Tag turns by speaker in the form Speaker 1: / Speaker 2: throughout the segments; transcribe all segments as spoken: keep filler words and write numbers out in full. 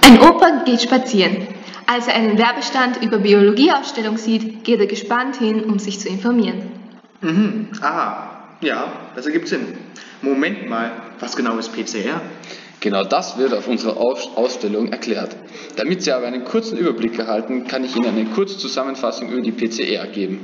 Speaker 1: Ein Opa geht spazieren. Als er einen Werbestand über Biologieausstellung sieht, geht er gespannt hin, um sich zu informieren.
Speaker 2: Mhm, aha, ja, das ergibt Sinn. Moment mal, was genau ist P C R?
Speaker 3: Genau das wird auf unserer Aus Ausstellung erklärt. Damit Sie aber einen kurzen Überblick erhalten, kann ich Ihnen eine kurze Zusammenfassung über die P C R geben.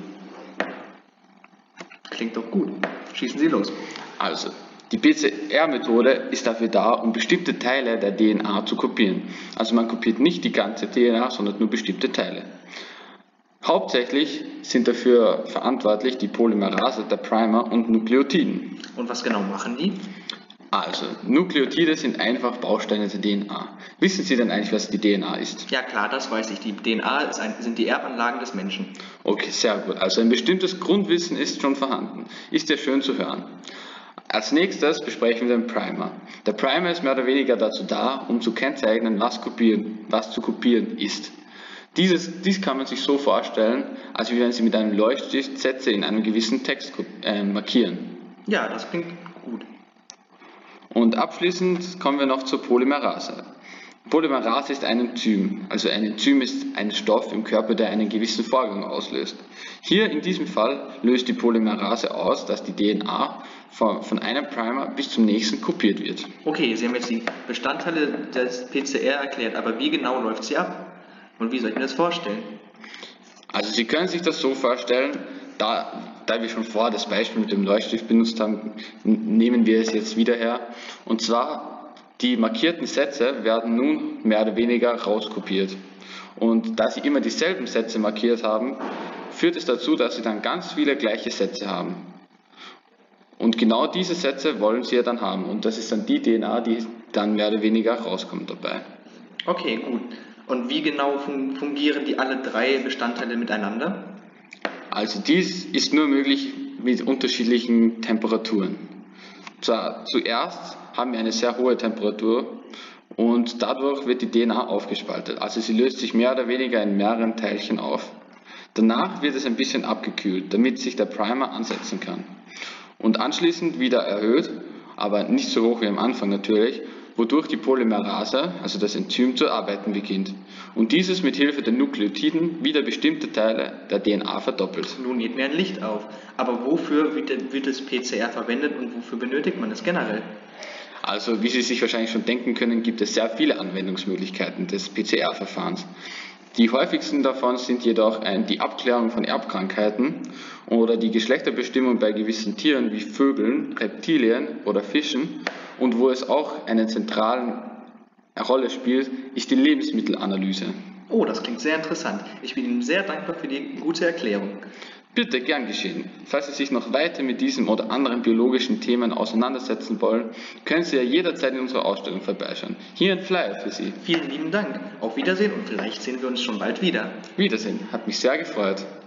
Speaker 2: Klingt doch gut. Schießen Sie los.
Speaker 3: Also, die P C R-Methode ist dafür da, um bestimmte Teile der D N A zu kopieren. Also man kopiert nicht die ganze D N A, sondern nur bestimmte Teile. Hauptsächlich sind dafür verantwortlich die Polymerase, der Primer und Nukleotiden.
Speaker 2: Und was genau machen die?
Speaker 3: Also, Nukleotide sind einfach Bausteine der D N A. Wissen Sie denn eigentlich, was die D N A ist?
Speaker 2: Ja klar, das weiß ich. Die D N A ist ein, sind die Erbanlagen des Menschen.
Speaker 3: Okay, sehr gut. Also ein bestimmtes Grundwissen ist schon vorhanden. Ist ja schön zu hören. Als nächstes besprechen wir den Primer. Der Primer ist mehr oder weniger dazu da, um zu kennzeichnen, was, kopieren, was zu kopieren ist. Dieses, dies kann man sich so vorstellen, als wenn Sie mit einem Leuchtstift Sätze in einem gewissen Text äh, markieren.
Speaker 2: Ja, das klingt gut.
Speaker 3: Und abschließend kommen wir noch zur Polymerase. Polymerase ist ein Enzym. Also ein Enzym ist ein Stoff im Körper, der einen gewissen Vorgang auslöst. Hier in diesem Fall löst die Polymerase aus, dass die D N A von, von einem Primer bis zum nächsten kopiert wird.
Speaker 2: Okay, Sie haben jetzt die Bestandteile des P C R erklärt, aber wie genau läuft sie ab? Und wie soll ich mir das vorstellen?
Speaker 3: Also Sie können sich das so vorstellen, da, da wir schon vorher das Beispiel mit dem Leuchtstift benutzt haben, nehmen wir es jetzt wieder her. Und zwar, die markierten Sätze werden nun mehr oder weniger rauskopiert. Und da Sie immer dieselben Sätze markiert haben, führt es dazu, dass Sie dann ganz viele gleiche Sätze haben. Und genau diese Sätze wollen Sie ja dann haben. Und das ist dann die D N A, die dann mehr oder weniger rauskommt dabei.
Speaker 2: Okay, gut. Und wie genau fungieren die alle drei Bestandteile miteinander?
Speaker 3: Also dies ist nur möglich mit unterschiedlichen Temperaturen. Zwar, zuerst haben wir eine sehr hohe Temperatur und dadurch wird die D N A aufgespaltet. Also sie löst sich mehr oder weniger in mehreren Teilchen auf. Danach wird es ein bisschen abgekühlt, damit sich der Primer ansetzen kann. Und anschließend wieder erhöht, aber nicht so hoch wie am Anfang natürlich, wodurch die Polymerase, also das Enzym, zu arbeiten beginnt. Und dieses mit Hilfe der Nukleotiden wieder bestimmte Teile der D N A verdoppelt.
Speaker 2: Nun geht mir ein Licht auf. Aber wofür wird, wird das P C R verwendet und wofür benötigt man es generell?
Speaker 3: Also, wie Sie sich wahrscheinlich schon denken können, gibt es sehr viele Anwendungsmöglichkeiten des P C R-Verfahrens. Die häufigsten davon sind jedoch die Abklärung von Erbkrankheiten oder die Geschlechterbestimmung bei gewissen Tieren wie Vögeln, Reptilien oder Fischen. Und wo es auch eine zentrale Rolle spielt, ist die Lebensmittelanalyse.
Speaker 2: Oh, das klingt sehr interessant. Ich bin Ihnen sehr dankbar für die gute Erklärung.
Speaker 3: Bitte, gern geschehen. Falls Sie sich noch weiter mit diesem oder anderen biologischen Themen auseinandersetzen wollen, können Sie ja jederzeit in unserer Ausstellung vorbeischauen. Hier ein Flyer für Sie.
Speaker 2: Vielen lieben Dank. Auf Wiedersehen und vielleicht sehen wir uns schon bald wieder.
Speaker 3: Wiedersehen, hat mich sehr gefreut.